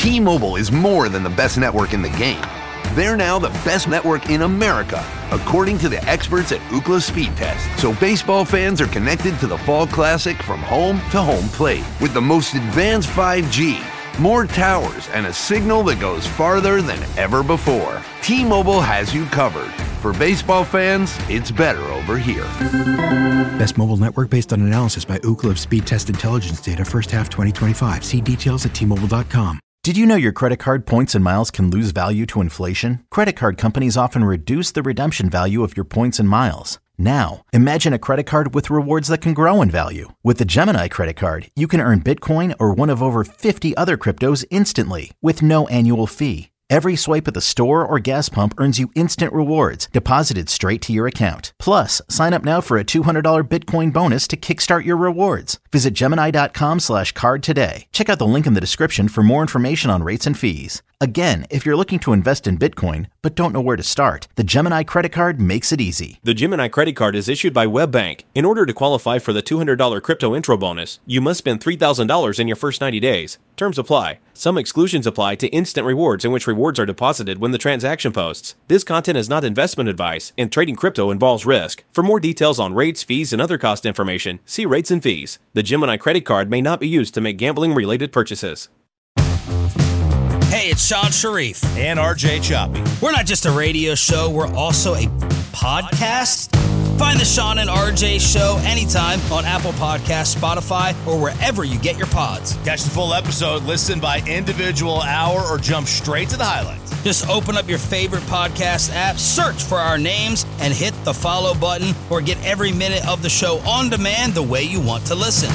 T-Mobile is more than the best network in the game. They're now the best network in America, according to the experts at Ookla Speed Test. So baseball fans are connected to the Fall Classic from home to home plate with the most advanced 5G, more towers, and a signal that goes farther than ever before. T-Mobile has you covered. For baseball fans, it's better over here. Best mobile network based on analysis by Ookla of Speed Test Intelligence data first half 2025. See details at T-Mobile.com. Did you know your credit card points and miles can lose value to inflation? Credit card companies often reduce the redemption value of your points and miles. Now, imagine a credit card with rewards that can grow in value. With the Gemini credit card, you can earn Bitcoin or one of over 50 other cryptos instantly with no annual fee. Every swipe at the store or gas pump earns you instant rewards deposited straight to your account. Plus, sign up now for a $200 Bitcoin bonus to kickstart your rewards. Visit Gemini.com/card today. Check out the link in the description for more information on rates and fees. Again, if you're looking to invest in Bitcoin but don't know where to start, the Gemini credit card makes it easy. The Gemini credit card is issued by WebBank. In order to qualify for the $200 crypto intro bonus, you must spend $3,000 in your first 90 days. Terms apply. Some exclusions apply to instant rewards, in which rewards are deposited when the transaction posts. This content is not investment advice, and trading crypto involves risk. For more details on rates, fees, and other cost information, see rates and fees. The Gemini credit card may not be used to make gambling-related purchases. Hey, it's Sean Sharif. And RJ Choppy. We're not just a radio show, we're also a podcast. Find the Sean and RJ show anytime on Apple Podcasts, Spotify, or wherever you get your pods. Catch the full episode, listen by individual hour, or jump straight to the highlights. Just open up your favorite podcast app, search for our names, and hit the follow button, or get every minute of the show on demand the way you want to listen.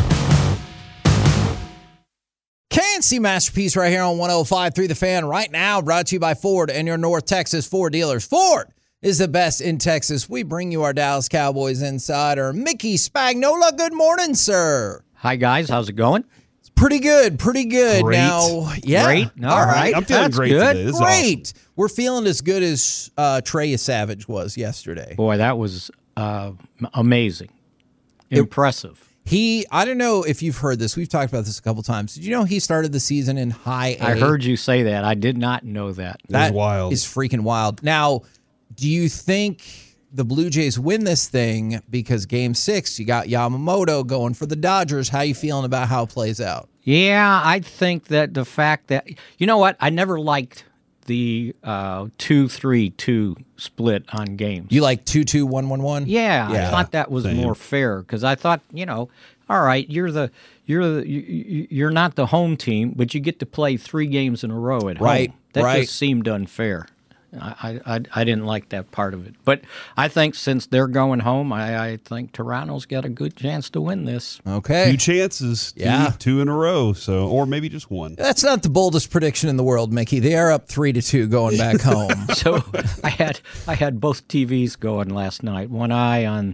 KNC Masterpiece right here on 105.3 The Fan right now, brought to you by Ford and your North Texas Ford dealers. Ford is the best in Texas. We bring you our Dallas Cowboys insider, Mickey Spagnola. Good morning, sir. Hi, guys. How's it going? It's pretty good. Pretty good. Great. Now, yeah. Great. All right. I'm feeling That's great good. today. This is Great. awesome. We're feeling as good as Trey Savage was yesterday. Boy, that was amazing. Impressive. I don't know if you've heard this. We've talked about this a couple times. Did you know he started the season in high A? I heard you say that. I did not know that. That was wild. is freaking wild. Now, do you think the Blue Jays win this thing because Game 6, you got Yamamoto going for the Dodgers? How you feeling about how it plays out? Yeah, I think that the fact that, you know what, I never liked the 2-3-2 split on games. You like 2-2-1-1-1? Yeah, I thought that was more fair because I thought, all right, you're not the home team, but you get to play 3 games in a row at home. That just seemed unfair. I didn't like that part of it. But I think since they're going home, I think Toronto's got a good chance to win this. Okay. 2 chances. Two in a row. Or maybe just 1. That's not the boldest prediction in the world, Mickey. They are up 3-2 going back home. So I had both TVs going last night. One eye on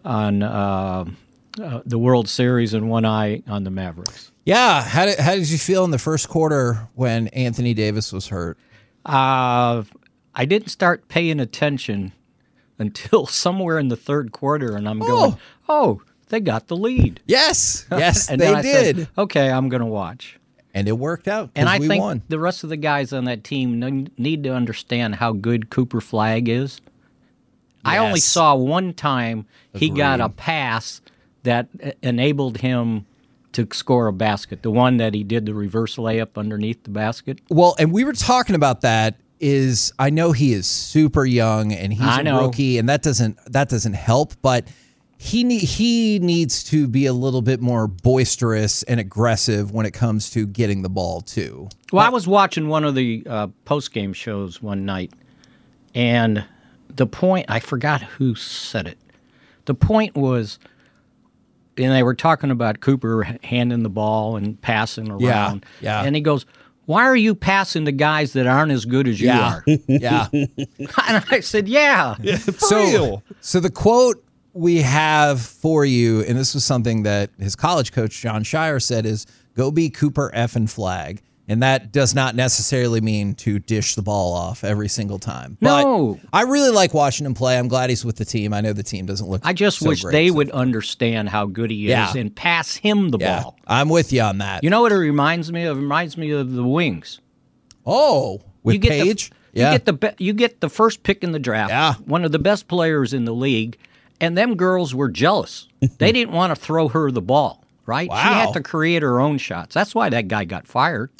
the World Series and one eye on the Mavericks. Yeah. How did you feel in the first quarter when Anthony Davis was hurt? I didn't start paying attention until somewhere in the third quarter, and I'm going, they got the lead. Yes, and they I did. Said, okay, I'm going to watch. And it worked out. And I think won. the rest of the guys on that team need to understand how good Cooper Flagg is. Yes. I only saw one time he got a pass that enabled him to score a basket, the one that he did the reverse layup underneath the basket. Well, and we were talking about that. I know he is super young and he's a rookie, and that doesn't help, but he needs to be a little bit more boisterous and aggressive when it comes to getting the ball too. Well, I was watching one of the post-game shows one night, and the point, I forgot who said it. The point was, and they were talking about Cooper handing the ball and passing around. Yeah. And he goes, why are you passing to guys that aren't as good as you are? Yeah. And I said, yeah. For real. So the quote we have for you, and this was something that his college coach, John Shire, said is, go be Cooper effing Flagg. And that does not necessarily mean to dish the ball off every single time. No. But I really like watching him play. I'm glad he's with the team. I know the team doesn't look I just wish great, they would understand how good he is and pass him the ball. I'm with you on that. You know what it reminds me of? It reminds me of the Wings. Oh, with Page? You get the first pick in the draft, one of the best players in the league, and them girls were jealous. They didn't want to throw her the ball. Right? Wow. She had to create her own shots. That's why that guy got fired.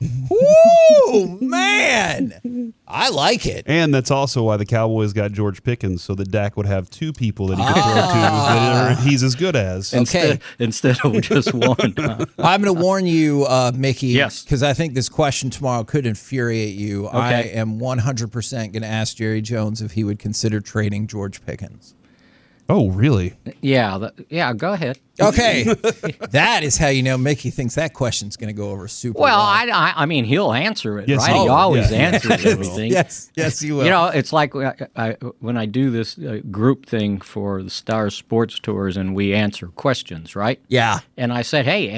Ooh, man. I like it. And that's also why the Cowboys got George Pickens, so that Dak would have two people that he could throw to that he's as good as. Instead of just one. I'm going to warn you, Mickey, yes, because I think this question tomorrow could infuriate you. Okay. I am 100% going to ask Jerry Jones if he would consider trading George Pickens. Oh, really? Yeah, go ahead. Okay. That is how you know Mickey thinks that question's going to go over super well. I mean, he'll answer it, yes, right? He always answers everything. Yes, he will. You know, it's like when I do this group thing for the Stars Sports Tours and we answer questions, right? Yeah. And I said, hey,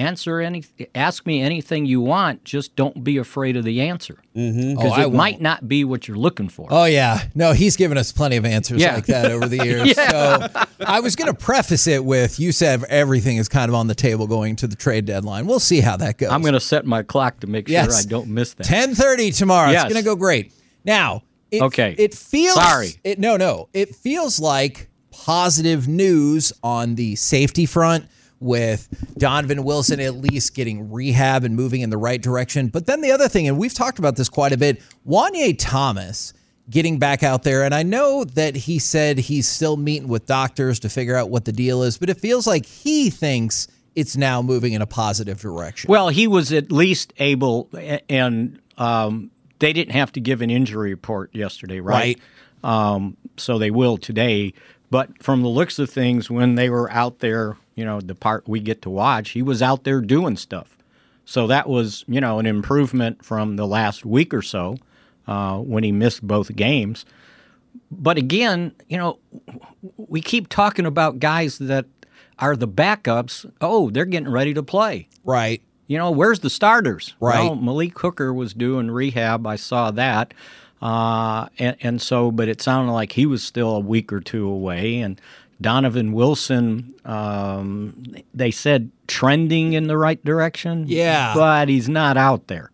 ask me anything you want, just don't be afraid of the answer. Because it might not be what you're looking for. Oh, yeah. No, he's given us plenty of answers like that over the years. So I was going to preface it with, you said everything is kind of on the table going to the trade deadline. We'll see how that goes. I'm going to set my clock to make sure I don't miss that. 10:30 tomorrow. Yes. It's going to go great. Now, it feels... Sorry. It feels like positive news on the safety front, with Donovan Wilson at least getting rehab and moving in the right direction. But then the other thing, and we've talked about this quite a bit, Wanye Thomas getting back out there. And I know that he said he's still meeting with doctors to figure out what the deal is, but it feels like he thinks it's now moving in a positive direction. Well, he was at least able, and they didn't have to give an injury report yesterday, right? So they will today. But from the looks of things, when they were out there, you know, the part we get to watch, he was out there doing stuff. So that was, you know, an improvement from the last week or so when he missed both games. But again, you know, we keep talking about guys that are the backups. Oh, they're getting ready to play. Right. You know, where's the starters? Right. Well, Malik Hooker was doing rehab. I saw that. And so, but it sounded like he was still a week or two away. And Donovan Wilson, they said trending in the right direction. Yeah. But he's not out there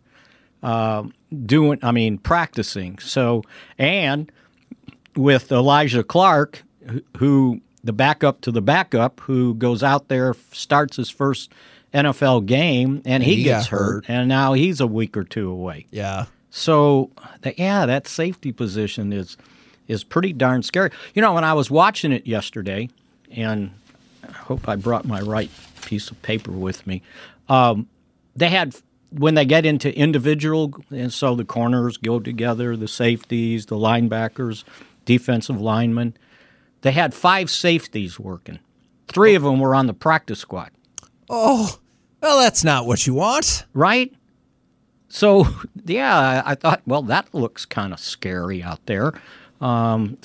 practicing. So, and with Elijah Clark, who the backup to the backup, who goes out there, starts his first NFL game, and he gets hurt, and now he's a week or two away. Yeah. So, that safety position is pretty darn scary. You know, when I was watching it yesterday, and I hope I brought my right piece of paper with me, they had, when they get into individual, and so the corners go together, the safeties, the linebackers, defensive linemen, they had 5 safeties working. 3 of them were on the practice squad. Oh, well, that's not what you want. Right? So, I thought, well, that looks kind of scary out there. And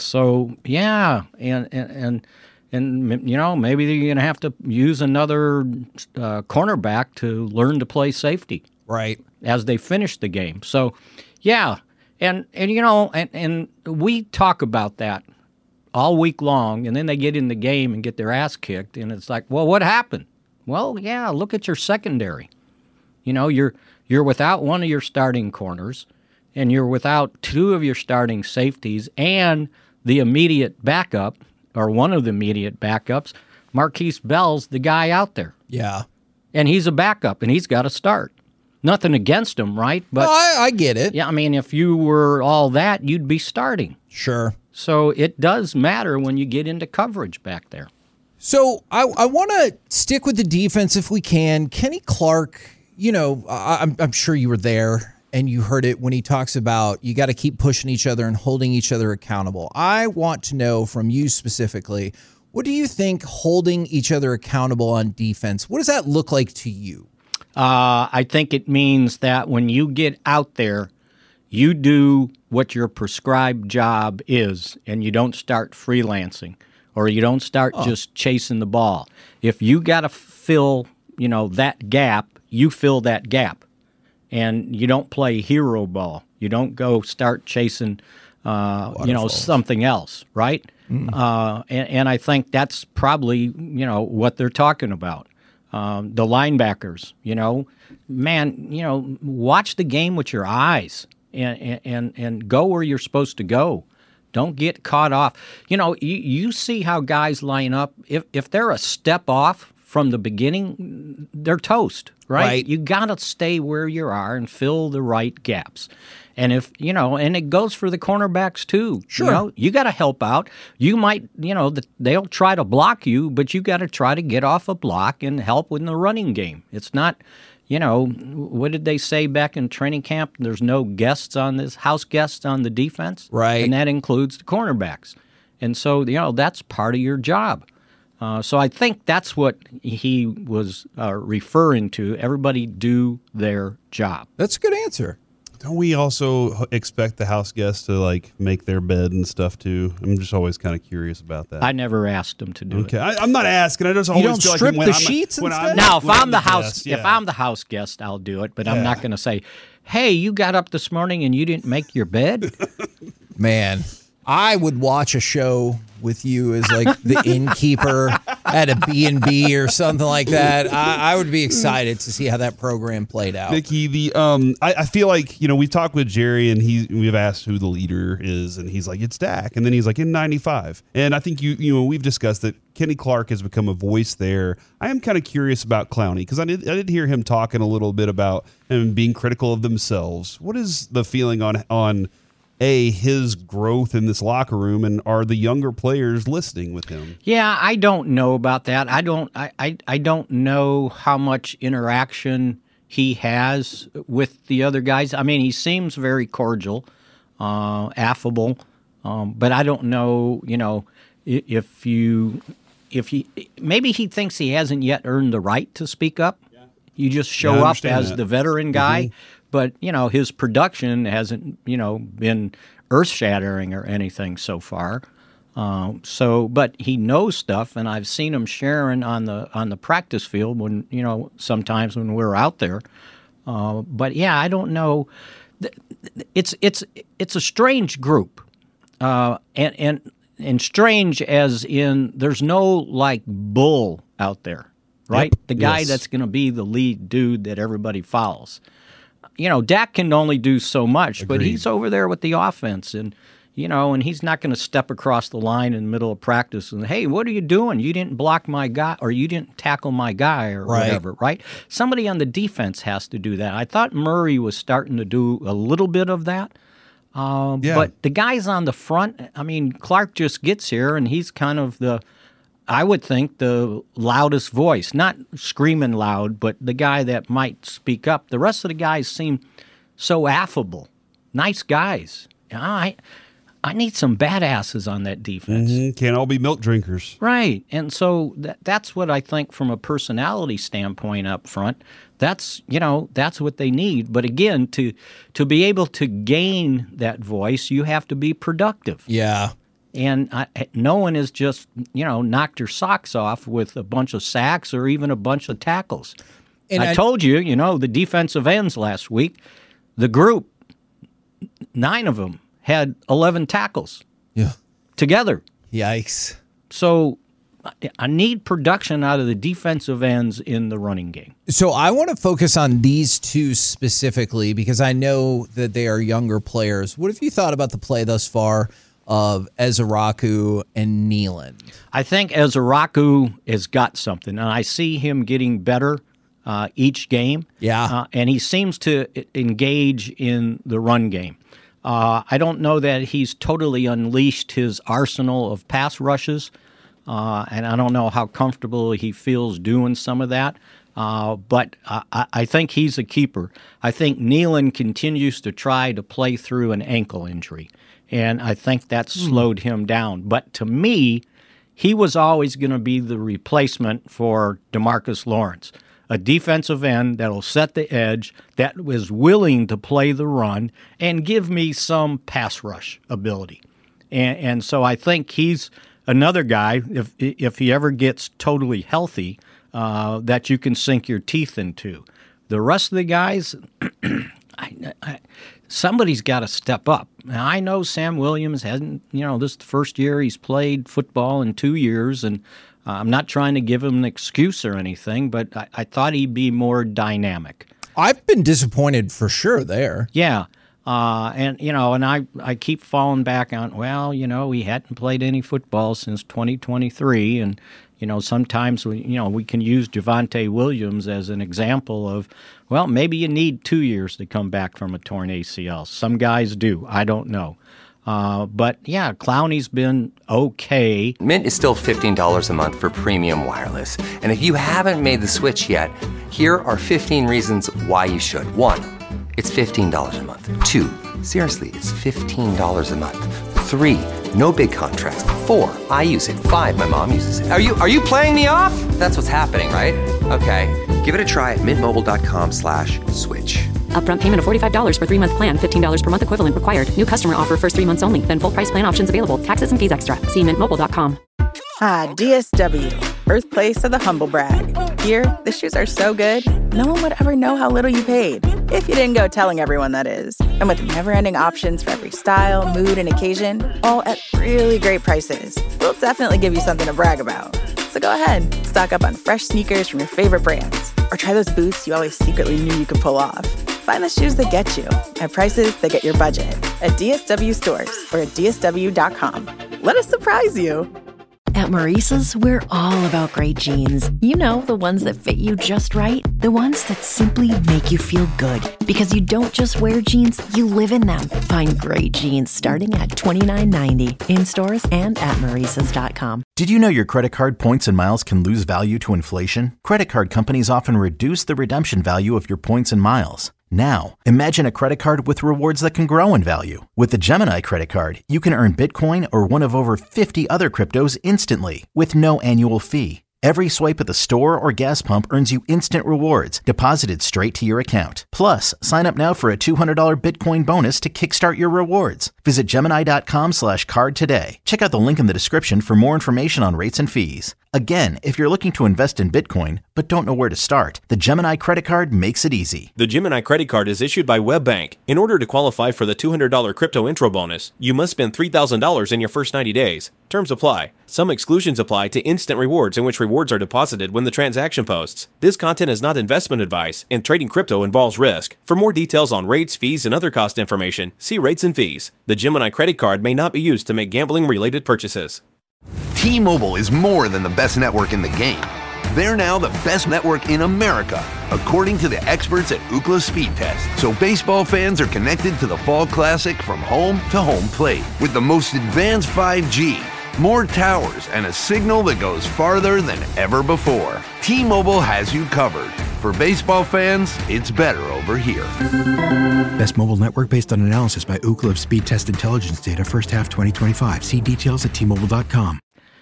you know, maybe they're going to have to use another cornerback to learn to play safety. Right. As they finish the game. So, and you know, and we talk about that all week long, and then they get in the game and get their ass kicked, and it's like, well, what happened? Well, look at your secondary. You know, you're without one of your starting corners, and you're without 2 of your starting safeties, and the immediate backup, or one of the immediate backups, Marquise Bell's the guy out there. Yeah. And he's a backup, and he's got to start. Nothing against him, right? But I get it. Yeah, I mean, if you were all that, you'd be starting. Sure. So it does matter when you get into coverage back there. So I want to stick with the defense if we can. Kenny Clark, you know, I'm sure you were there and you heard it when he talks about you got to keep pushing each other and holding each other accountable. I want to know from you specifically, what do you think holding each other accountable on defense, what does that look like to you? I think it means that when you get out there, you do what your prescribed job is, and you don't start freelancing, or you don't start just chasing the ball. If you got to fill, you know, that gap, you fill that gap. and you don't play hero ball. You don't go start chasing, something else, right? And I think that's probably, what they're talking about. The linebackers, watch the game with your eyes and go where you're supposed to go. Don't get caught off. You see how guys line up. If they're a step off from the beginning, they're toast, right? You got to stay where you are and fill the right gaps. And and it goes for the cornerbacks too. Sure. You got to help out. You might, they'll try to block you, but you got to try to get off a block and help in the running game. It's not, what did they say back in training camp? There's no house guests on the defense. Right. And that includes the cornerbacks. And so, that's part of your job. So I think that's what he was referring to. Everybody do their job. That's a good answer. Don't we also expect the house guests to make their bed and stuff too? I'm just always kind of curious about that. I never asked them to do it. Okay, I'm not asking. I just always don't feel strip like the sheets instead? Now, if I'm the house guest, I'll do it. But I'm not going to say, "Hey, you got up this morning and you didn't make your bed." Man, I would watch a show with you as the innkeeper at a B&B or something like that. I would be excited to see how that program played out. Mickey, I feel like, we've talked with Jerry and we've asked who the leader is, and he's like, it's Dak. And then he's like, in 95. And I think we've discussed that Kenny Clark has become a voice there. I am kind of curious about Clowney because I did hear him talking a little bit about him being critical of themselves. What is the feeling on his growth in this locker room, and are the younger players listening with him? Yeah, I don't know about that. I don't know how much interaction he has with the other guys. I mean, he seems very cordial, affable, but I don't know, if he maybe he thinks he hasn't yet earned the right to speak up. Yeah. You just show up as the veteran guy. Mm-hmm. But, his production hasn't, been earth-shattering or anything so far. But he knows stuff, and I've seen him sharing on the practice field when, sometimes when we're out there. But yeah, I don't know. It's a strange group, and strange as in there's no bull out there, right? Yep. The guy that's going to be the lead dude that everybody follows. Dak can only do so much, but he's over there with the offense, and and he's not going to step across the line in the middle of practice and, hey, what are you doing? You didn't block my guy, or you didn't tackle my guy, or whatever, right? Somebody on the defense has to do that. I thought Murray was starting to do a little bit of that, but the guys on the front, I mean, Clark just gets here, and he's kind of I would think the loudest voice, not screaming loud, but the guy that might speak up. The rest of the guys seem so affable, nice guys. I need some badasses on that defense. Mm-hmm. Can't all be milk drinkers. Right. And so that's what I think from a personality standpoint up front. That's what they need. But again, to be able to gain that voice, you have to be productive. Yeah. And no one has just, knocked your socks off with a bunch of sacks or even a bunch of tackles. And I told you, the defensive ends last week, the group, 9 of them had 11 tackles together. Yikes. So I need production out of the defensive ends in the running game. So I want to focus on these two specifically because I know that they are younger players. What have you thought about the play thus far of Ezeraku and Nealon? I think Ezeraku has got something, and I see him getting better each game. Yeah. And he seems to engage in the run game. I don't know that he's totally unleashed his arsenal of pass rushes, and I don't know how comfortable he feels doing some of that. But I think he's a keeper. I think Nealon continues to try to play through an ankle injury, and I think that slowed him down. But to me, he was always going to be the replacement for DeMarcus Lawrence, a defensive end that'll set the edge, that was willing to play the run and give me some pass rush ability. And so I think he's another guy, if he ever gets totally healthy, that you can sink your teeth into. The rest of the guys, somebody's got to step up. Now, I know Sam Williams hasn't, this is the first year he's played football in 2 years, and I'm not trying to give him an excuse or anything, but I thought he'd be more dynamic. I've been disappointed for sure there. Yeah. And I keep falling back on, he hadn't played any football since 2023. And, sometimes, we can use Javonte Williams as an example of, maybe you need 2 years to come back from a torn ACL. Some guys do. I don't know. But yeah, Clowney's been okay. Mint is still $15 a month for premium wireless. And if you haven't made the switch yet, here are 15 reasons why you should. 1, it's $15 a month. 2, seriously, it's $15 a month. 3, no big contracts. 4, I use it. 5, my mom uses it. Are you playing me off? That's what's happening, right? Okay, give it a try at mintmobile.com/switch. Upfront payment of $45 for 3-month plan. $15 per month equivalent required. New customer offer first 3 months only. Then full price plan options available. Taxes and fees extra. See mintmobile.com. DSW, birthplace of the humble brag. Here, the shoes are so good, no one would ever know how little you paid. If you didn't go telling everyone, that is. And with never-ending options for every style, mood, and occasion, all at really great prices, we'll definitely give you something to brag about. So go ahead, stock up on fresh sneakers from your favorite brands, or try those boots you always secretly knew you could pull off. Find the shoes that get you at prices that get your budget at DSW stores or at DSW.com. Let us surprise you. At Maurice's, we're all about great jeans. You know, the ones that fit you just right. The ones that simply make you feel good. Because you don't just wear jeans, you live in them. Find great jeans starting at $29.90 in stores and at Maurice's.com. Did you know your credit card points and miles can lose value to inflation? Credit card companies often reduce the redemption value of your points and miles. Now, imagine a credit card with rewards that can grow in value. With the Gemini credit card, you can earn Bitcoin or one of over 50 other cryptos instantly with no annual fee. Every swipe at the store or gas pump earns you instant rewards deposited straight to your account. Plus, sign up now for a $200 Bitcoin bonus to kickstart your rewards. Visit Gemini.com/card today. Check out the link in the description for more information on rates and fees. Again, if you're looking to invest in Bitcoin but don't know where to start, the Gemini credit card makes it easy. The Gemini credit card is issued by WebBank. In order to qualify for the $200 crypto intro bonus, you must spend $3,000 in your first 90 days. Terms apply. Some exclusions apply to instant rewards, in which rewards are deposited when the transaction posts. This content is not investment advice, and trading crypto involves risk. For more details on rates, fees, and other cost information, see rates and fees. The Gemini credit card may not be used to make gambling-related purchases. T-Mobile is more than the best network in the game. They're now the best network in America, according to the experts at Ookla Speed Test. So baseball fans are connected to the Fall Classic from home to home plate with the most advanced 5G, more towers, and a signal that goes farther than ever before. T-Mobile has you covered. For baseball fans, it's better over here. Best mobile network based on analysis by Ookla of Speed Test Intelligence data first half 2025. See details at T-Mobile.com.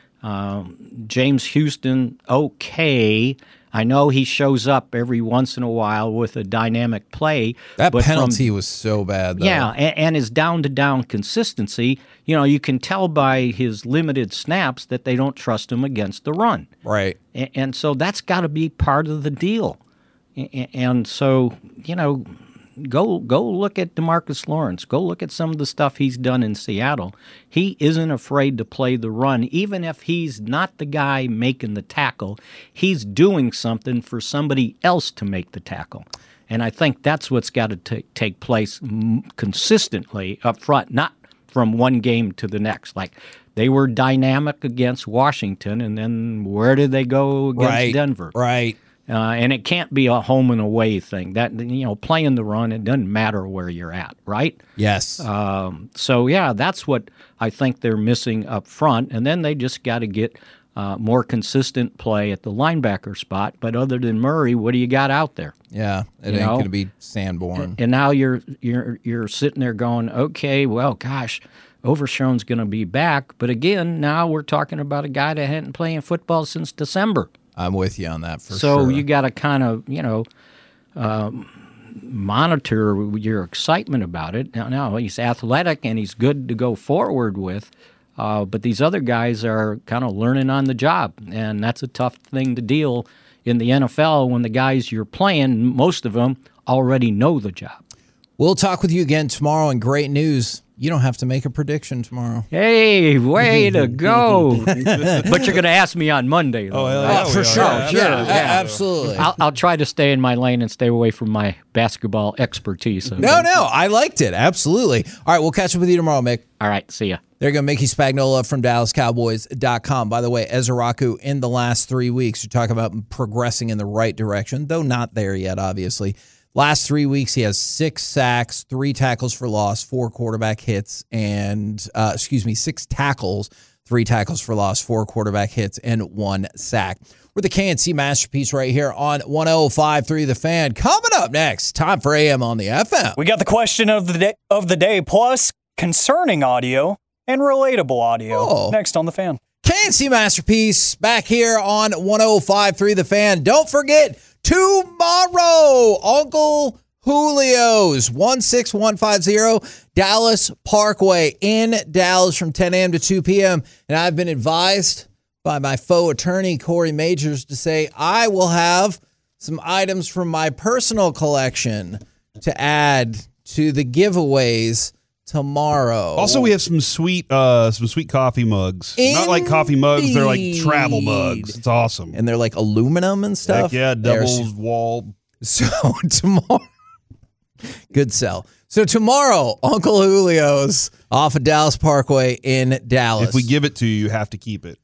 James Houston, okay. I know he shows up every once in a while with a dynamic play. That penalty was so bad, though. Yeah, and his down-to-down consistency, you can tell by his limited snaps that they don't trust him against the run. Right. And so that's got to be part of the deal. And so, go look at DeMarcus Lawrence. Go look at some of the stuff he's done in Seattle. He isn't afraid to play the run. Even if he's not the guy making the tackle, he's doing something for somebody else to make the tackle. And I think that's what's got to take place consistently up front, not from one game to the next. Like, they were dynamic against Washington, and then where did they go against Denver? Right. And it can't be a home and away thing. That playing the run, it doesn't matter where you're at, right? Yes. So yeah, that's what I think they're missing up front, and then they just got to get more consistent play at the linebacker spot. But other than Murray, what do you got out there? Yeah, it ain't going to be Sanborn. And now you're sitting there going, okay, well, gosh, Overshown's going to be back, but again, now we're talking about a guy that hadn't played football since December. I'm with you on that for sure. So you got to kind of, monitor your excitement about it. Now, he's athletic and he's good to go forward with, but these other guys are kind of learning on the job, and that's a tough thing to deal in the NFL when the guys you're playing, most of them, already know the job. We'll talk with you again tomorrow, and great news. You don't have to make a prediction tomorrow. Hey, way to go. But you're going to ask me on Monday. Though, right? For sure. Yeah, absolutely. I'll try to stay in my lane and stay away from my basketball expertise. Okay? No, I liked it. Absolutely. All right, we'll catch up with you tomorrow, Mick. All right, see ya. There you go, Mickey Spagnola from DallasCowboys.com. By the way, Ezra Raku in the last 3 weeks, you're talking about progressing in the right direction, though not there yet, obviously. Last 3 weeks, he has 6 sacks, 3 tackles for loss, 4 quarterback hits, and 6 tackles, 3 tackles for loss, 4 quarterback hits, and 1 sack. We're the KNC Masterpiece right here on 105.3 The Fan. Coming up next, time for AM on the FM. We got the question of the day, plus concerning audio and relatable audio. Next on The Fan. KNC Masterpiece back here on 105.3 The Fan. Don't forget, tomorrow, Uncle Julio's 16150 Dallas Parkway in Dallas from 10 a.m. to 2 p.m. And I've been advised by my faux attorney, Corey Majors, to say I will have some items from my personal collection to add to the giveaways tomorrow. Also, we have some sweet coffee mugs. Indeed. Not like coffee mugs, they're like travel mugs. It's awesome. And they're like aluminum and stuff. Heck yeah, double wall. So tomorrow, good sell. So tomorrow, Uncle Julio's off of Dallas Parkway in Dallas. If we give it to you, you have to keep it.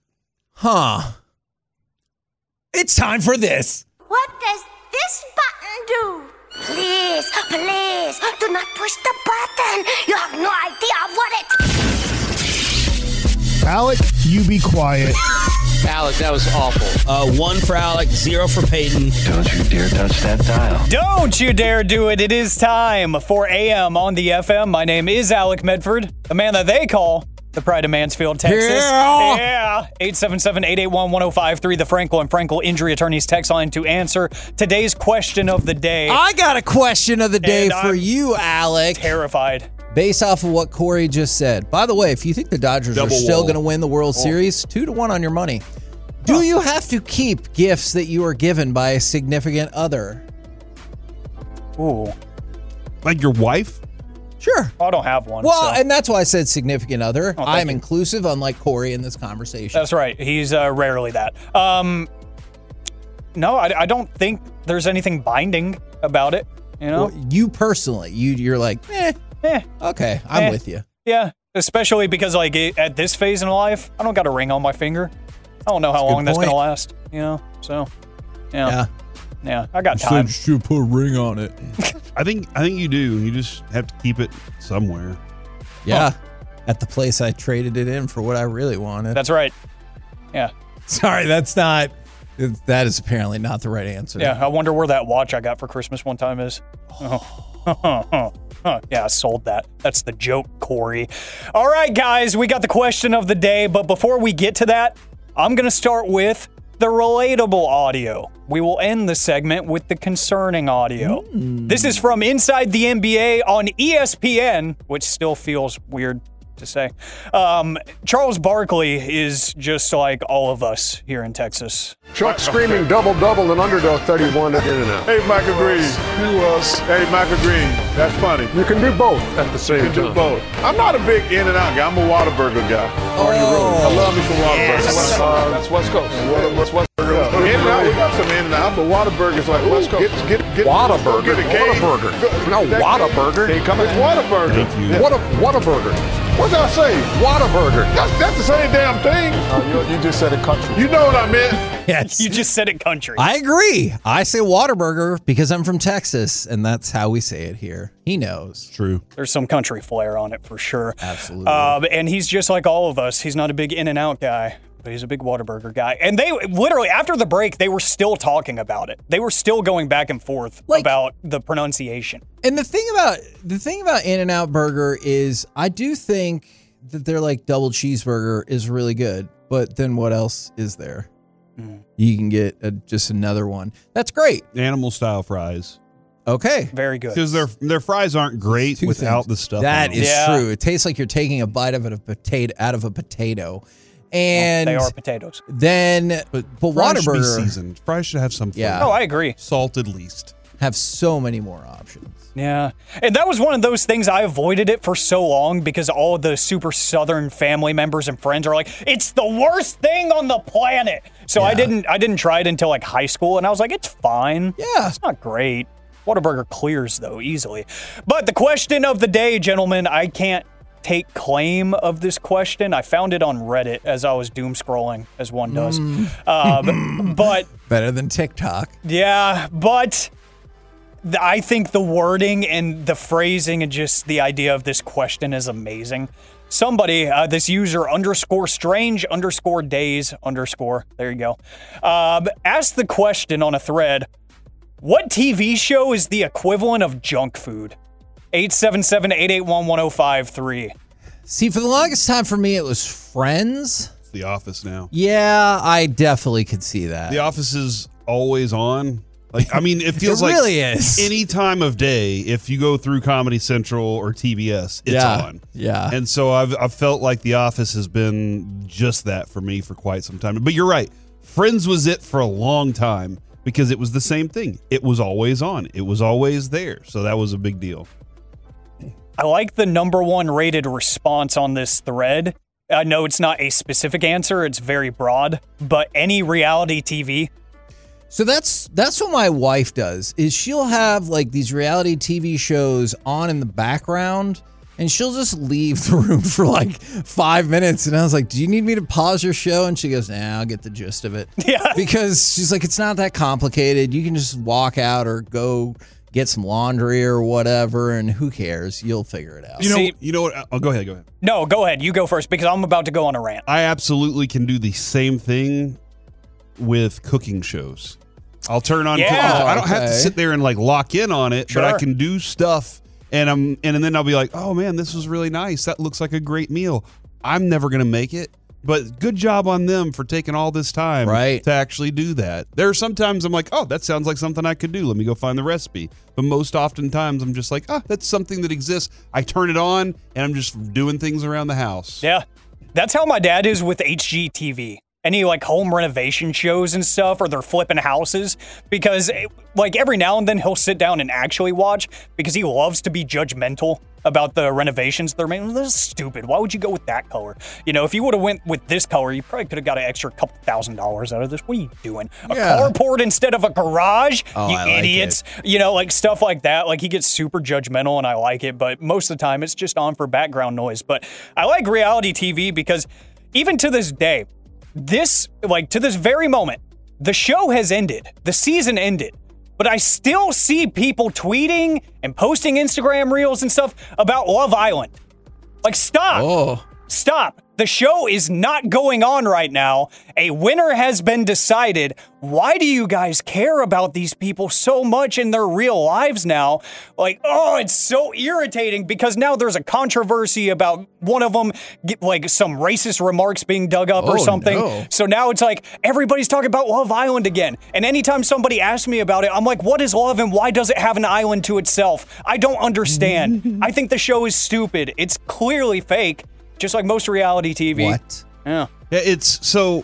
It's time for this. What does this button do? Please, do not push the button. You have no idea what it... Alec, you be quiet. Alec, that was awful. 1 for Alec, 0 for Peyton. Don't you dare touch that dial. Don't you dare do it. It is time for AM on the FM. My name is Alec Medford, the man that they call the Pride of Mansfield, Texas. Yeah. 877-881-1053, the Frankel and Frankel Injury Attorneys text line to answer today's question of the day. I got a question of the day for you, Alec. Terrified. Based off of what Corey just said. By the way, if you think the Dodgers are still going to win the World Series, 2-1 on your money. Do you have to keep gifts that you are given by a significant other? Ooh. Like your wife? Sure. I don't have one. Well, and that's why I said significant other. I'm inclusive, unlike Corey in this conversation. That's right. He's rarely that. No, I don't think there's anything binding about it. You know, well, you personally, you're like, okay, I'm with you. Yeah, especially because like at this phase in life, I don't got a ring on my finger. I don't know how long that's gonna last. You know, so yeah, I got time. You should put a ring on it. I think you do. You just have to keep it somewhere. Yeah, at the place I traded it in for what I really wanted. That's right. Yeah. Sorry, that's not. That is apparently not the right answer. Yeah, I wonder where that watch I got for Christmas one time is. Yeah, I sold that. That's the joke, Corey. All right, guys, we got the question of the day, but before we get to that, I'm going to start with the relatable audio. We will end the segment with the concerning audio. This is from Inside the NBA on ESPN, which still feels weird to say. Charles Barkley is just like all of us here in Texas. Chuck screaming double-double and underdog 31 in and out. Hey, Michael Green. Hey, Michael Green. That's funny. You can do both at the same time. You can do both. I'm not a big in-and-out guy. I'm a Whataburger guy. I love me some Whataburger. Yes. That's West Coast. What's Whataburger? In-and-out, we got some in-and-out, but Whataburger's like West Coast. Get Whataburger. Whataburger. No, Whataburger. It's Whataburger. Whataburger. What did I say? Whataburger. That's the same damn thing. You just said it country. You know what I meant. Yes. You just said it country. I agree. I say Whataburger because I'm from Texas, and that's how we say it here. He knows. True. There's some country flair on it for sure. Absolutely. And he's just like all of us. He's not a big In-N-Out guy, but he's a big Whataburger guy. And they literally, after the break, they were still talking about it. They were still going back and forth about the pronunciation. And the thing about In-N-Out Burger is I do think that their like double cheeseburger is really good, but then what else is there? You can get just another one. That's great. Animal style fries. Okay. Very good. Because their fries aren't great without the stuff. That on is them. true. It tastes like you're taking a bite of a potato. And they are potatoes. Then, but fries should be Whataburger seasoned. Fries should have some flavor. Yeah. Oh, I agree. Salt at least. have so many more options. Yeah. And that was one of those things I avoided it for so long because all the super Southern family members and friends are like, it's the worst thing on the planet. So I didn't try it until like high school, and I was like, it's fine. Yeah. It's not great. Whataburger clears, though, easily. But the question of the day, gentlemen, I can't take claim of this question. I found it on Reddit as I was doom scrolling, as one does. But better than TikTok. Yeah, but I think the wording and the phrasing and just the idea of this question is amazing. Somebody, this user _strange_days_, there you go, asked the question on a thread, what TV show is the equivalent of junk food? 877-881-1053. See, for the longest time for me, it was Friends. It's The Office now. Yeah, I definitely could see that. The Office is always on. Like, I mean, it feels It like really is. any time of day, if you go through Comedy Central or TBS, it's on. Yeah. And so I've felt like The Office has been just that for me for quite some time. But you're right. Friends was it for a long time because it was the same thing. It was always on. It was always there. So that was a big deal. I like the #1 rated response on this thread. I know it's not a specific answer. It's very broad. But any reality TV. So that's what my wife does, is she'll have like these reality TV shows on in the background, and she'll just leave the room for like 5 minutes. And I was like, do you need me to pause your show? And she goes, nah, I'll get the gist of it. Yeah. Because she's like, it's not that complicated. You can just walk out or go get some laundry or whatever, and who cares? You'll figure it out. You know what? Oh, go ahead. No, go ahead. You go first because I'm about to go on a rant. I absolutely can do the same thing with cooking shows. I'll turn on cooking. I don't have to sit there and like lock in on it, but I can do stuff and then I'll be like, "Oh man, this was really nice. That looks like a great meal." I'm never going to make it, but good job on them for taking all this time to actually do that. There are sometimes I'm like, "Oh, that sounds like something I could do. Let me go find the recipe." But most oftentimes I'm just like, "Ah, that's something that exists." I turn it on and I'm just doing things around the house. Yeah. That's how my dad is with HGTV. Any like home renovation shows and stuff, or they're flipping houses, because like every now and then he'll sit down and actually watch because he loves to be judgmental about the renovations they're making. This is stupid. Why would you go with that color? You know, if you would have went with this color, you probably could have got an extra couple $1,000s out of this. What are you doing? A carport instead of a garage? Oh, you I like idiots. You know, like stuff like that. Like he gets super judgmental and I like it, but most of the time it's just on for background noise. But I like reality TV because even to this day, to this very moment, the show has ended. The season ended. But I still see people tweeting and posting Instagram reels and stuff about Love Island. Like, stop. Oh. Stop. The show is not going on right now. A winner has been decided. Why do you guys care about these people so much in their real lives now? Like, oh, it's so irritating because now there's a controversy about one of them, like some racist remarks being dug up or something. No. So now it's like everybody's talking about Love Island again. And anytime somebody asks me about it, I'm like, what is love and why does it have an island to itself? I don't understand. I think the show is stupid. It's clearly fake. Just like most reality TV. What? Yeah. It's so.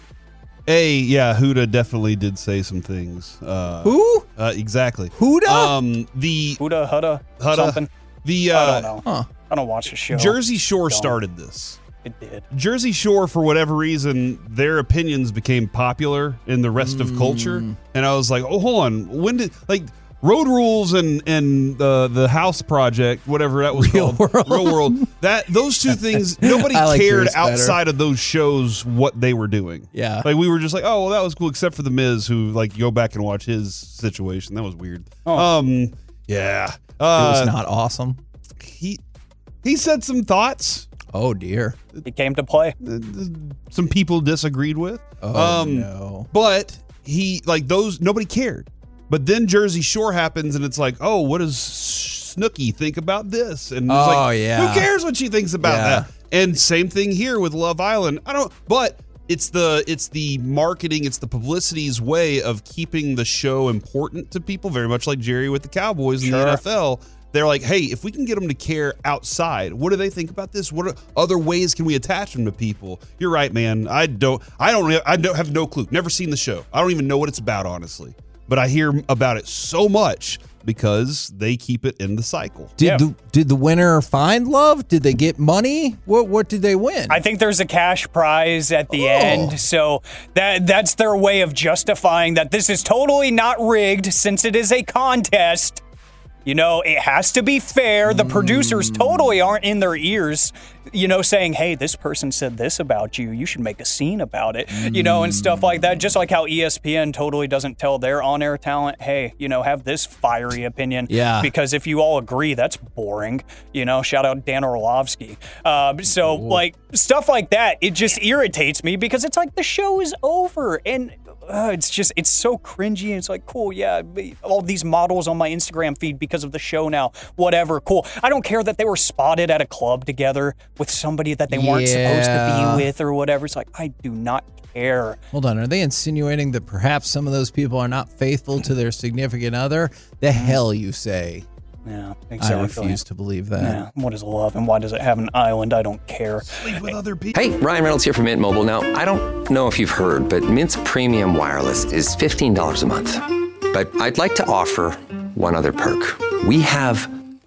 Huda definitely did say some things. Who? Exactly. Huda? Huda, something. I don't know. I don't watch the show. Jersey Shore started this. It did. Jersey Shore, for whatever reason, their opinions became popular in the rest of culture. And I was like, oh, hold on. When did, like, Road Rules and the House Project, whatever that was called, Real World. Those two things, nobody cared outside of those shows what they were doing. Yeah, like we were just like, oh, well, that was cool, except for the Miz, who like go back and watch his situation. That was weird. Yeah, it was not awesome. He said some thoughts. Oh dear, it came to play. Some people disagreed with. No, but he like those nobody cared. But then Jersey Shore happens, and it's like, oh, what does Snooki think about this? And it's like, who cares what she thinks about that? And same thing here with Love Island. But it's the marketing, it's the publicity's way of keeping the show important to people, very much like Jerry with the Cowboys and the NFL. they're like, hey, if we can get them to care outside, what do they think about this? What other ways can we attach them to people? You're right, man. I have no clue. Never seen the show. I don't even know what it's about, honestly. But I hear about it so much because they keep it in the cycle. Did the winner find love? Did they get money? What did they win? I think there's a cash prize at the end. So that's their way of justifying that this is totally not rigged since it is a contest. You know, it has to be fair. The producers totally aren't in their ears, you know, saying, hey, this person said this about you. You should make a scene about it, you know, and stuff like that. Just like how ESPN totally doesn't tell their on-air talent, hey, you know, have this fiery opinion. Yeah. Because if you all agree, that's boring. You know, shout out Dan Orlovsky. So, like, stuff like that, it just irritates me because it's like the show is over. And it's so cringy. It's like, cool, yeah, all these models on my Instagram feed because of the show now. Whatever, cool. I don't care that they were spotted at a club together with somebody that they weren't supposed to be with or whatever. It's like, I do not care. Hold on, are they insinuating that perhaps some of those people are not faithful to their significant other? The hell you say. Yeah, exactly. I refuse to believe that. Yeah, what is love and why does it have an island? I don't care. Sleep with other people. Hey, Ryan Reynolds here from Mint Mobile. Now, I don't know if you've heard, but Mint's premium wireless is $15 a month. But I'd like to offer one other perk. We have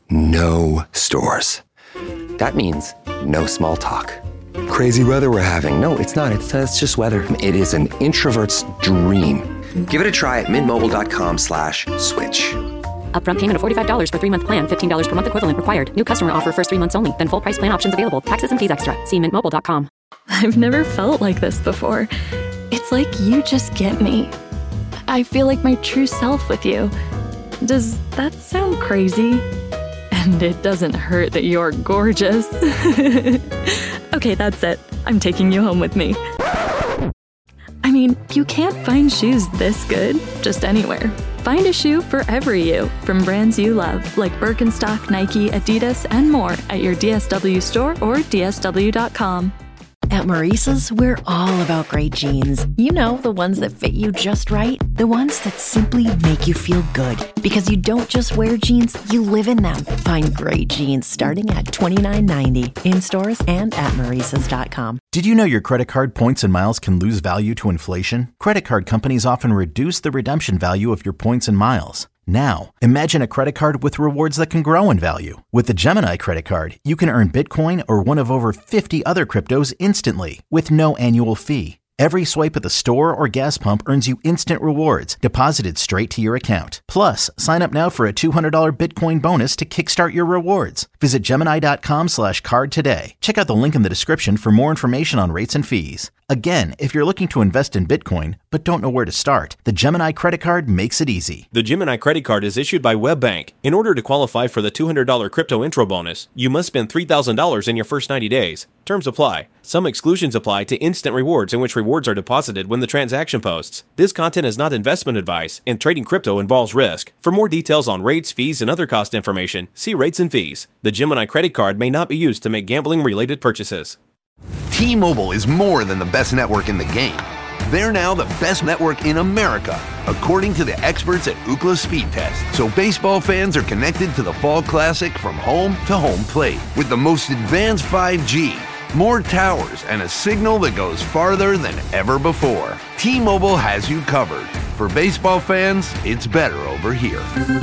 no stores. That means no small talk. Crazy weather we're having. No, it's not. It's just weather. It is an introvert's dream. Give it a try at mintmobile.com/switch. Upfront payment of $45 for 3-month plan. $15 per month equivalent required. New customer offer first 3 months only. Then full price plan options available. Taxes and fees extra. See mintmobile.com. I've never felt like this before. It's like you just get me. I feel like my true self with you. Does that sound crazy? And it doesn't hurt that you're gorgeous. Okay, that's it. I'm taking you home with me. I mean, you can't find shoes this good just anywhere. Find a shoe for every you, from brands you love, like Birkenstock, Nike, Adidas, and more at your DSW store or DSW.com. At Maurice's, we're all about great jeans. You know, the ones that fit you just right. The ones that simply make you feel good. Because you don't just wear jeans, you live in them. Find great jeans starting at $29.90 in stores and at Maurice's.com. Did you know your credit card points and miles can lose value to inflation? Credit card companies often reduce the redemption value of your points and miles. Now, imagine a credit card with rewards that can grow in value. With the Gemini credit card, you can earn Bitcoin or one of over 50 other cryptos instantly with no annual fee. Every swipe at the store or gas pump earns you instant rewards deposited straight to your account. Plus, sign up now for a $200 Bitcoin bonus to kickstart your rewards. Visit Gemini.com/card today. Check out the link in the description for more information on rates and fees. Again, if you're looking to invest in Bitcoin but don't know where to start, the Gemini credit card makes it easy. The Gemini credit card is issued by WebBank. In order to qualify for the $200 crypto intro bonus, you must spend $3,000 in your first 90 days. Terms apply. Some exclusions apply to instant rewards, in which rewards are deposited when the transaction posts. This content is not investment advice, and trading crypto involves risk. For more details on rates, fees, and other cost information, see rates and fees. The Gemini credit card may not be used to make gambling-related purchases. T-Mobile is more than the best network in the game. They're now the best network in America, according to the experts at Ookla Speed Test. So baseball fans are connected to the Fall Classic from home to home plate with the most advanced 5G, more towers, and a signal that goes farther than ever before. T-Mobile has you covered. For baseball fans, it's better over here.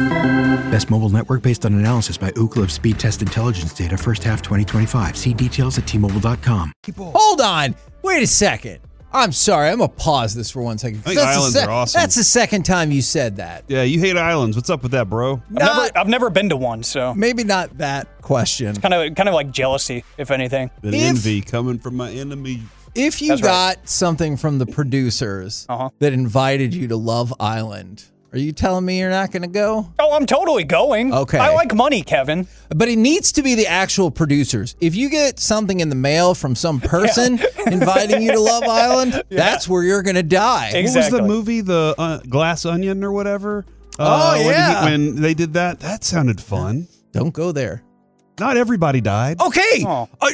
Best mobile network based on analysis by Ookla Speed Test Intelligence data first half 2025. See details at T-Mobile.com. Hold on. Wait a second. I'm sorry. I'm going to pause this for 1 second. I think islands are awesome. That's the second time you said that. Yeah, you hate islands. What's up with that, bro? I've never been to one, so maybe not that question. Kind of like jealousy, if anything. An envy coming from my enemy. If you got something from the producers that invited you to Love Island, are you telling me you're not going to go? Oh, I'm totally going. Okay. I like money, Kevin. But it needs to be the actual producers. If you get something in the mail from some person inviting you to Love Island, that's where you're going to die. Exactly. What was the movie, The Glass Onion or whatever? When they did that, that sounded fun. Don't go there. Not everybody died. Okay.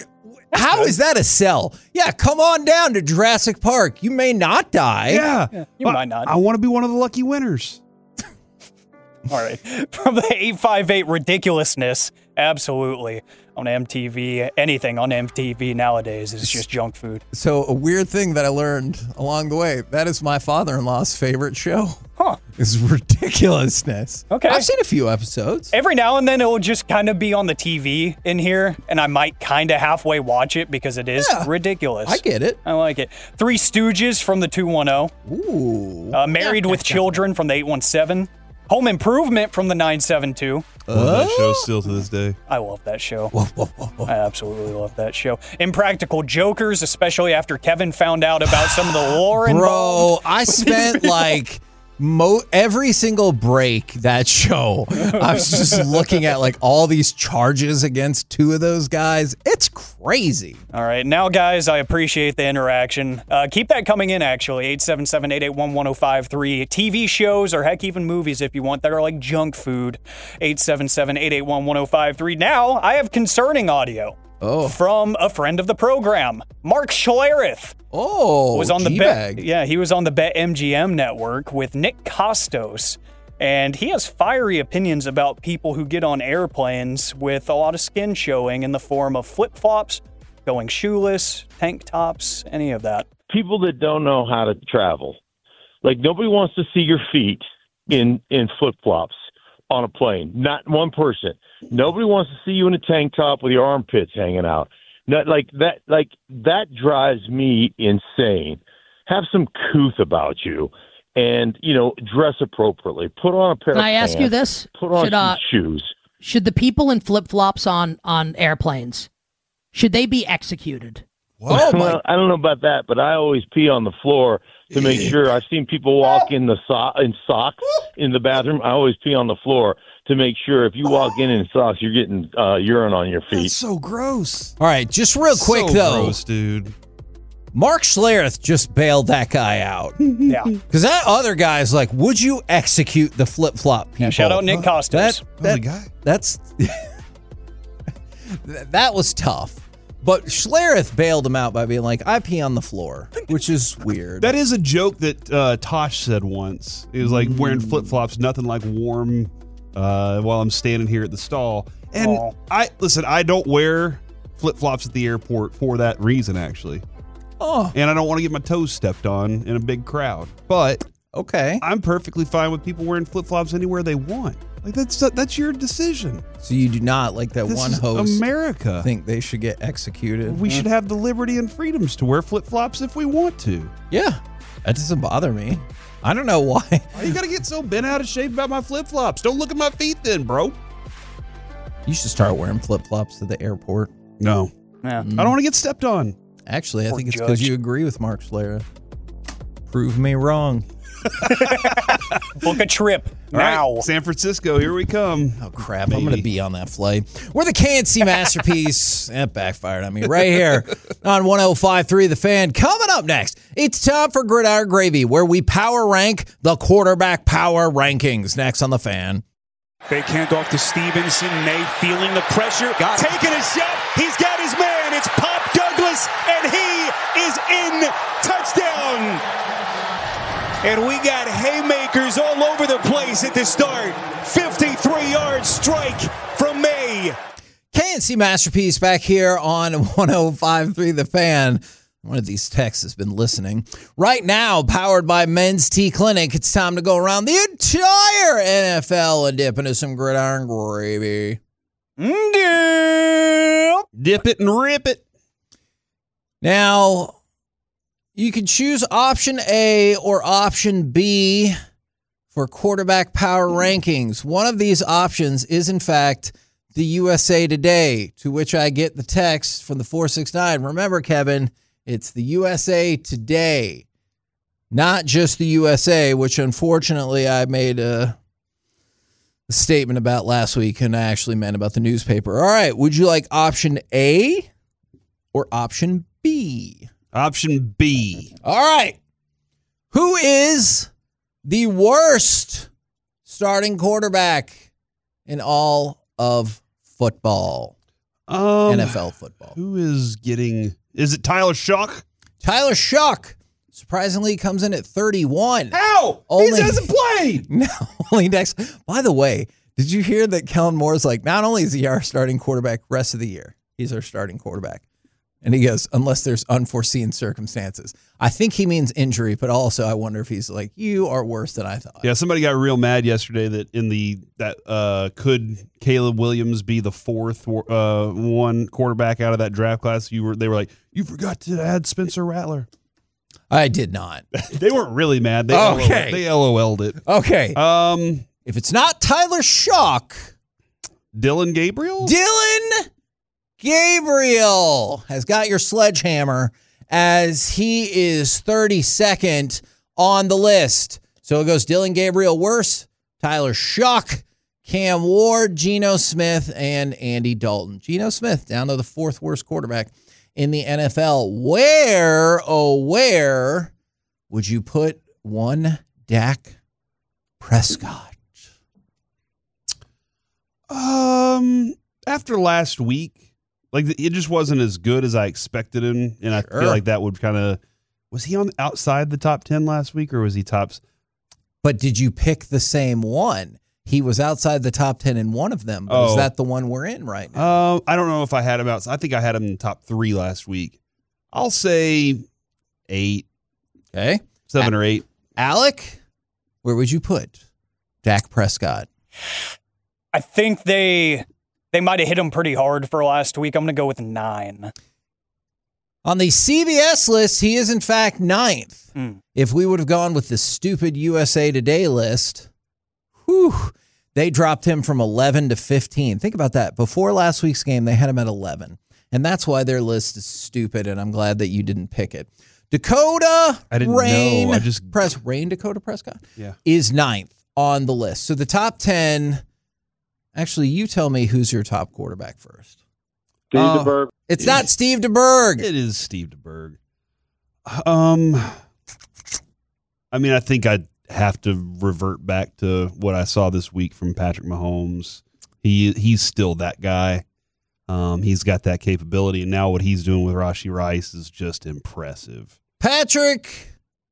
How is that a sell? Yeah, come on down to Jurassic Park. You may not die. Yeah you might not. I want to be one of the lucky winners. All right. From the 858 ridiculousness, absolutely. On MTV, anything on MTV nowadays is just junk food. So a weird thing that I learned along the way, that is my father-in-law's favorite show. Huh. Is ridiculousness. Okay. I've seen a few episodes. Every now and then it will just kind of be on the TV in here, and I might kind of halfway watch it because it is ridiculous. I get it. I like it. Three Stooges from the 210. Ooh. Married with Children from the 817. Home Improvement from the 972. I love that show still to this day. I love that show. I absolutely love that show. Impractical Jokers, especially after Kevin found out about some of the lore involved. Bro, I spent like every single break that show, I was just looking at like all these charges against two of those guys. It's crazy. All right. Now, guys, I appreciate the interaction. Keep that coming in, actually. 877-881-1053. TV shows or heck, even movies if you want that are like junk food. 877-881-1053. Now, I have concerning audio. From a friend of the program, Mark Schlereth. Was on the Bet. Yeah, he was on the BetMGM network with Nick Kostos, and he has fiery opinions about people who get on airplanes with a lot of skin showing in the form of flip-flops, going shoeless, tank tops, any of that. People that don't know how to travel, like nobody wants to see your feet in flip-flops on a plane. Not one person. Nobody wants to see you in a tank top with your armpits hanging out. Not like that. Like that drives me insane. Have some couth about you, and dress appropriately. Put on a pair of pants. Can I ask you this? Put on some shoes. Should the people in flip-flops on airplanes, should they be executed? Well, I don't know about that, but I always pee on the floor to make sure. I've seen people walk in in socks in the bathroom. I always pee on the floor to make sure if you walk in socks, you're getting urine on your feet. That's so gross. All right, just real quick though, gross, dude. Mark Schlereth just bailed that guy out. Yeah, because that other guy's like, would you execute the flip-flop people? Yeah, shout out Nick Kostos. That was tough. But Schlereth bailed him out by being like, I pee on the floor, which is weird. That is a joke that Tosh said once. It was like wearing flip-flops, nothing like warm while I'm standing here at the stall. And I don't wear flip-flops at the airport for that reason, actually. And I don't want to get my toes stepped on in a big crowd. But I'm perfectly fine with people wearing flip-flops anywhere they want. Like that's your decision. So you do not, like that this one is host, America, think they should get executed? We should have the liberty and freedoms to wear flip-flops if we want to. Yeah, that doesn't bother me. I don't know why. Why you gotta get so bent out of shape about my flip-flops? Don't look at my feet then, bro. You should start wearing flip-flops to the airport. No. Yeah. I don't want to get stepped on. Actually, I think it's because you agree with Mark Schlereth. Prove me wrong. Book a trip now. Right, San Francisco, here we come. Oh, crap. I'm going to be on that flight. We're the KNC Masterpiece. That backfired on me right here on 105.3 The Fan. Coming up next, it's time for Gridiron Gravy, where we power rank the quarterback power rankings. Next on The Fan. Fake handoff to Stevenson. Nate feeling the pressure. Taking a shot. He's got his man. It's Pop Douglas, and he is in. Touchdown. And we got haymakers all over the place at the start. 53-yard strike from May. KNC Masterpiece back here on 105.3 The Fan. One of these texts has been listening. Right now, powered by Men's Tea Clinic, it's time to go around the entire NFL and dip into some gridiron gravy. Dip it and rip it. Now, you can choose option A or option B for quarterback power rankings. One of these options is, in fact, the USA Today, to which I get the text from the 469. Remember, Kevin, it's the USA Today, not just the USA, which unfortunately I made a statement about last week and I actually meant about the newspaper. All right, would you like option A or option B? Option B. All right. Who is the worst starting quarterback in all of football? NFL football. Who is getting... Is it Tyler Shough? Tyler Shough Surprisingly, he comes in at 31. How? He hasn't played. No, only next. By the way, did you hear that Kellen Moore's like, not only is he our starting quarterback rest of the year, he's our starting quarterback. And he goes, unless there's unforeseen circumstances. I think he means injury, but also I wonder if he's like, you are worse than I thought. Yeah, somebody got real mad yesterday that could Caleb Williams be the fourth one quarterback out of that draft class? They were like, you forgot to add Spencer Rattler. I did not. They weren't really mad. They LOL'd it. Okay. If it's not Tyler Shock, Dylan Gabriel? Dylan Gabriel has got your sledgehammer as he is 32nd on the list. So it goes Dylan Gabriel worse, Tyler Shock, Cam Ward, Geno Smith, and Andy Dalton. Geno Smith down to the fourth worst quarterback in the NFL. Where would you put one Dak Prescott? After last week, like it just wasn't as good as I expected him, and I feel like that would kind of. Was he on outside the top 10 last week, or was he tops? But did you pick the same one? He was outside the top 10 in one of them. But is that the one we're in right now? I don't know if I had him outside. I think I had him in the top 3 last week. I'll say 8. Okay, 7 or 8. Alec, where would you put Dak Prescott? I think they might have hit him pretty hard for last week. I'm going to go with 9. On the CBS list, he is in fact 9th. If we would have gone with the stupid USA Today list, they dropped him from 11 to 15. Think about that. Before last week's game, they had him at 11. And that's why their list is stupid, and I'm glad that you didn't pick it. Dakota Rain Dakota Prescott is 9th on the list. So the top 10... Actually, you tell me who's your top quarterback first. Steve DeBerg. It's not Steve DeBerg. It is Steve DeBerg. I mean, I think I'd have to revert back to what I saw this week from Patrick Mahomes. He's still that guy. He's got that capability, and now what he's doing with Rashee Rice is just impressive. Patrick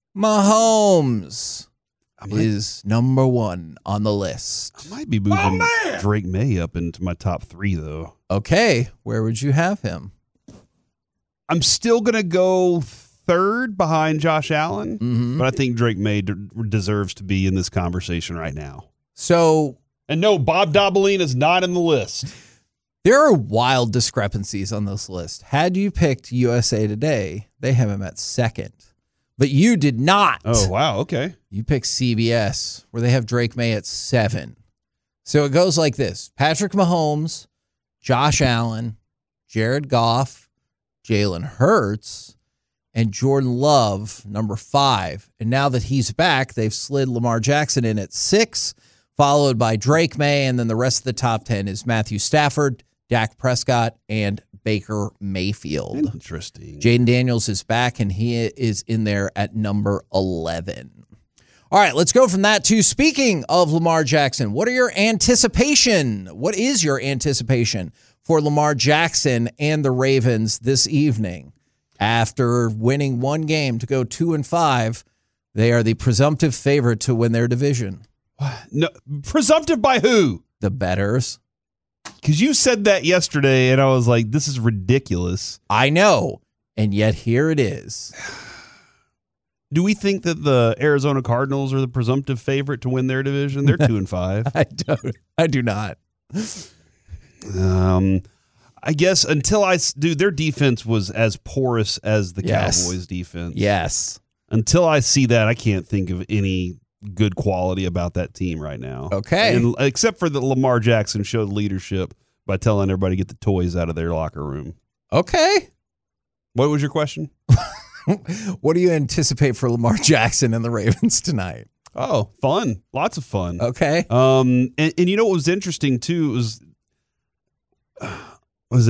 Mahomes is number 1 on the list. I might be moving Drake May up into my top 3, though. Okay, where would you have him? I'm still going to go 3rd behind Josh Allen, but I think Drake May deserves to be in this conversation right now. And no, Bob Dobalina is not in the list. There are wild discrepancies on this list. Had you picked USA Today, they have him at 2nd. But you did not. Oh, wow. Okay. You picked CBS, where they have Drake May at 7. So it goes like this. Patrick Mahomes, Josh Allen, Jared Goff, Jalen Hurts, and Jordan Love, number 5. And now that he's back, they've slid Lamar Jackson in at 6, followed by Drake May, and then the rest of the top 10 is Matthew Stafford, Dak Prescott, and Baker Mayfield. Interesting. Jaden Daniels is back, and he is in there at number 11. All right, let's go from that to, speaking of Lamar Jackson, what is your anticipation for Lamar Jackson and the Ravens this evening? After winning one game to go 2-5, they are the presumptive favorite to win their division. No, presumptive by who? The bettors. Because you said that yesterday, and I was like, this is ridiculous. I know, and yet here it is. Do we think that the Arizona Cardinals are the presumptive favorite to win their division? They're 2-5. I do not. I guess until their defense was as porous as the Cowboys' defense. Yes. Until I see that, I can't think of any good quality about that team right now. Okay. And, except for that Lamar Jackson showed leadership by telling everybody to get the toys out of their locker room. Okay. What was your question? What do you anticipate for Lamar Jackson and the Ravens tonight? Oh, fun. Lots of fun. Okay. And you know what was interesting too was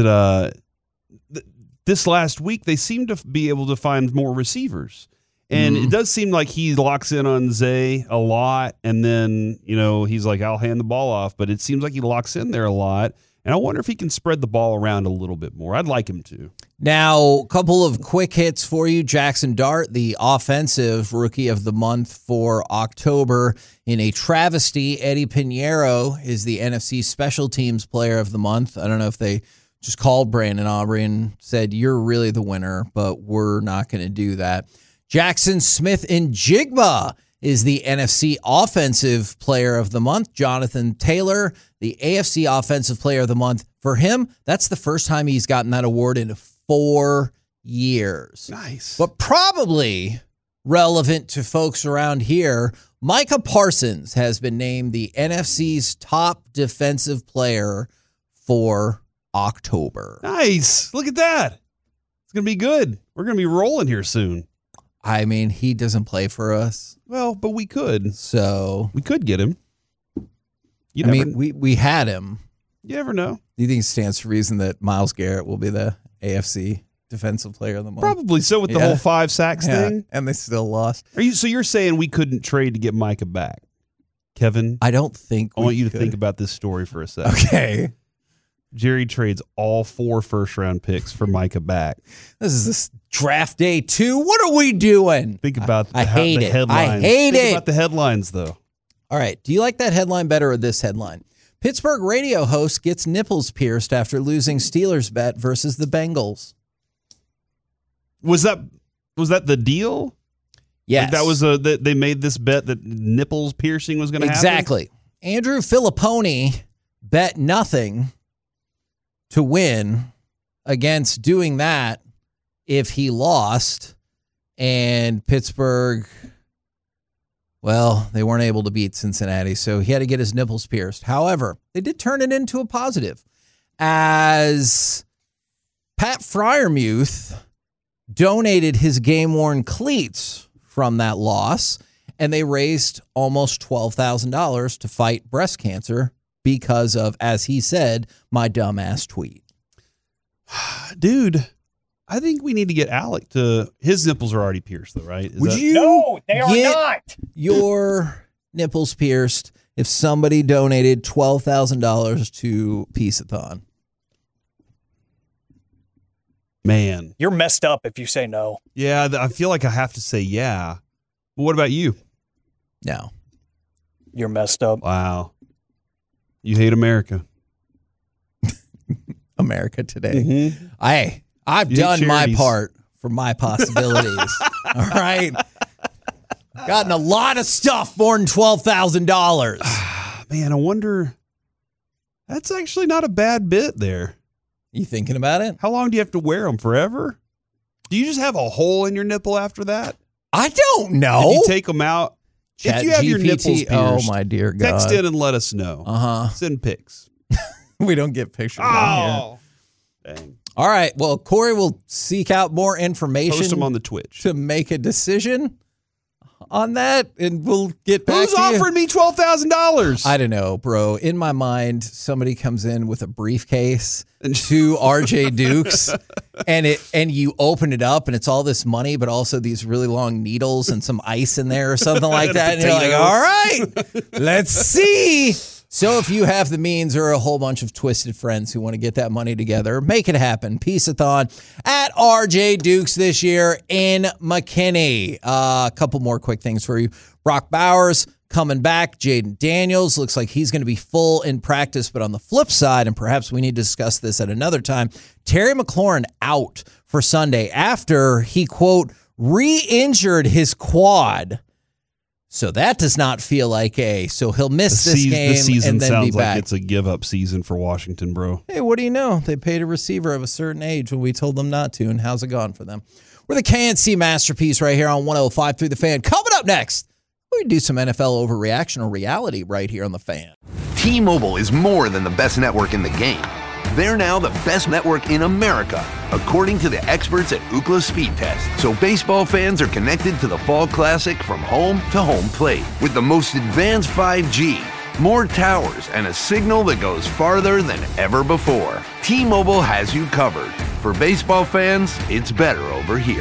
this last week they seemed to be able to find more receivers. And it does seem like he locks in on Zay a lot, and then, he's like, I'll hand the ball off. But it seems like he locks in there a lot. And I wonder if he can spread the ball around a little bit more. I'd like him to. Now, a couple of quick hits for you. Jackson Dart, the offensive rookie of the month for October. In a travesty, Eddie Pinheiro is the NFC special teams player of the month. I don't know if they just called Brandon Aubrey and said, you're really the winner, but we're not going to do that. Jackson Smith-Njigba is the NFC Offensive Player of the Month. Jonathan Taylor, the AFC Offensive Player of the Month. For him, that's the first time he's gotten that award in 4 years. Nice. But probably relevant to folks around here, Micah Parsons has been named the NFC's top defensive player for October. Nice. Look at that. It's going to be good. We're going to be rolling here soon. I mean, he doesn't play for us. Well, but we could. So we could get him. We had him. You never know. Do you think it stands to reason that Myles Garrett will be the AFC Defensive Player of the Month? Probably so with the whole 5 sacks thing. And they still lost. So you're saying we couldn't trade to get Micah back? Kevin? I don't think I want you to think about this story for a second. Okay. Jerry trades all 4 first-round picks for Micah back. This draft day 2. What are we doing? Think about I hate the it. headlines. I hate Think it. about the headlines, though. All right. Do you like that headline better or this headline? Pittsburgh radio host gets nipples pierced after losing Steelers bet versus the Bengals. Was that the deal? Yes. Like that was they made this bet that nipples piercing was going to happen? Exactly. Andrew Filipponi bet nothing to win against doing that if he lost, and Pittsburgh, well, they weren't able to beat Cincinnati, so he had to get his nipples pierced. However, they did turn it into a positive, as Pat Freiermuth donated his game-worn cleats from that loss, and they raised almost $12,000 to fight breast cancer because of, as he said, my dumbass tweet. Dude, I think we need to get Alec to... His nipples are already pierced, though, right? No, they are not. Your nipples pierced if somebody donated $12,000 to Peace-a-thon. Man. You're messed up if you say no. Yeah, I feel like I have to say yeah. But what about you? No. You're messed up. Wow. You hate America. America today. Mm-hmm. I've done my part for my possibilities. All right. Gotten a lot of stuff more than $12,000. Man, I wonder. That's actually not a bad bit there. You thinking about it? How long do you have to wear them? Forever? Do you just have a hole in your nipple after that? I don't know. If you take them out, if you have your nipples pierced, oh my dear God. Text in and let us know. Uh-huh. Send pics. We don't get pictures. Oh. Dang. All right. Well, Corey will seek out more information. Post them on the Twitch to make a decision on that, and we'll get back Who's to you. offering me $12,000? I don't know, bro. In my mind, somebody comes in with a briefcase to RJ Dukes, and you open it up, and it's all this money, but also these really long needles and some ice in there or something like that. And you're like, all right, let's see. So if you have the means or a whole bunch of twisted friends who want to get that money together, make it happen. Peace-a-thon at RJ Dukes this year in McKinney. A couple more quick things for you. Brock Bowers coming back. Jaden Daniels looks like he's going to be full in practice, but on the flip side, and perhaps we need to discuss this at another time, Terry McLaurin out for Sunday after he, quote, re-injured his quad. So that does not feel like so he'll miss this game the season and then sounds be back. like it's a give-up season for Washington, bro. Hey, what do you know? They paid a receiver of a certain age when we told them not to, and how's it gone for them? We're the KNC Masterpiece right here on 105 through the Fan. Coming up next, we do some NFL overreaction or reality right here on the Fan. T-Mobile is more than the best network in the game. They're now the best network in America, according to the experts at Ookla Speed Test. So baseball fans are connected to the Fall Classic from home to home plate with the most advanced 5G, more towers, and a signal that goes farther than ever before. T-Mobile has you covered. For baseball fans, it's better over here.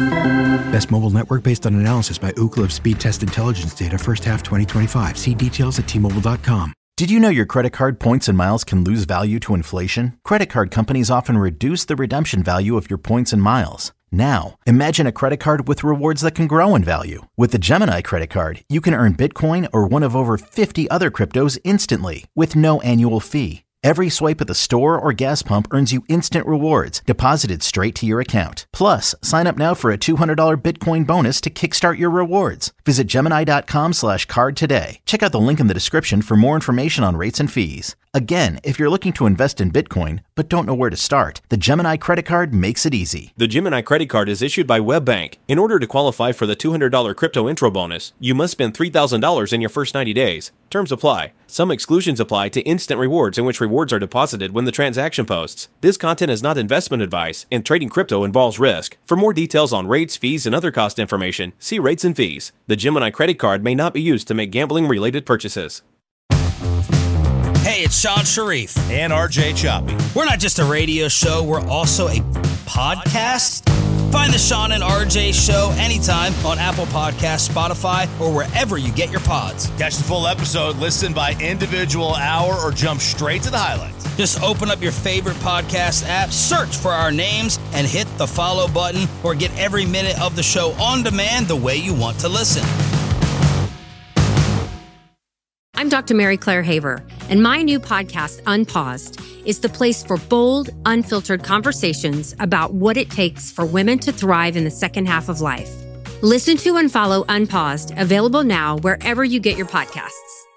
Best mobile network based on analysis by Ookla of Speed Test Intelligence data first half 2025. See details at T-Mobile.com. Did you know your credit card points and miles can lose value to inflation? Credit card companies often reduce the redemption value of your points and miles. Now, imagine a credit card with rewards that can grow in value. With the Gemini credit card, you can earn Bitcoin or one of over 50 other cryptos instantly with no annual fee. Every swipe at the store or gas pump earns you instant rewards deposited straight to your account. Plus, sign up now for a $200 Bitcoin bonus to kickstart your rewards. Visit Gemini.com/card today. Check out the link in the description for more information on rates and fees. Again, if you're looking to invest in Bitcoin but don't know where to start, the Gemini credit card makes it easy. The Gemini credit card is issued by WebBank. In order to qualify for the $200 crypto intro bonus, you must spend $3,000 in your first 90 days. Terms apply. Some exclusions apply to instant rewards, in which rewards are deposited when the transaction posts. This content is not investment advice, and trading crypto involves risk. For more details on rates, fees, and other cost information, see rates and fees. The Gemini credit card may not be used to make gambling-related purchases. Hey, it's Sean Sharif. And RJ Choppy. We're not just a radio show, we're also a podcast. Find the Sean and RJ Show anytime on Apple Podcasts, Spotify, or wherever you get your pods. Catch the full episode, listen by individual hour, or jump straight to the highlights. Just open up your favorite podcast app, search for our names, and hit the follow button, or get every minute of the show on demand the way you want to listen. I'm Dr. Mary Claire Haver, and my new podcast, Unpaused, is the place for bold, unfiltered conversations about what it takes for women to thrive in the second half of life. Listen to and follow Unpaused, available now wherever you get your podcasts.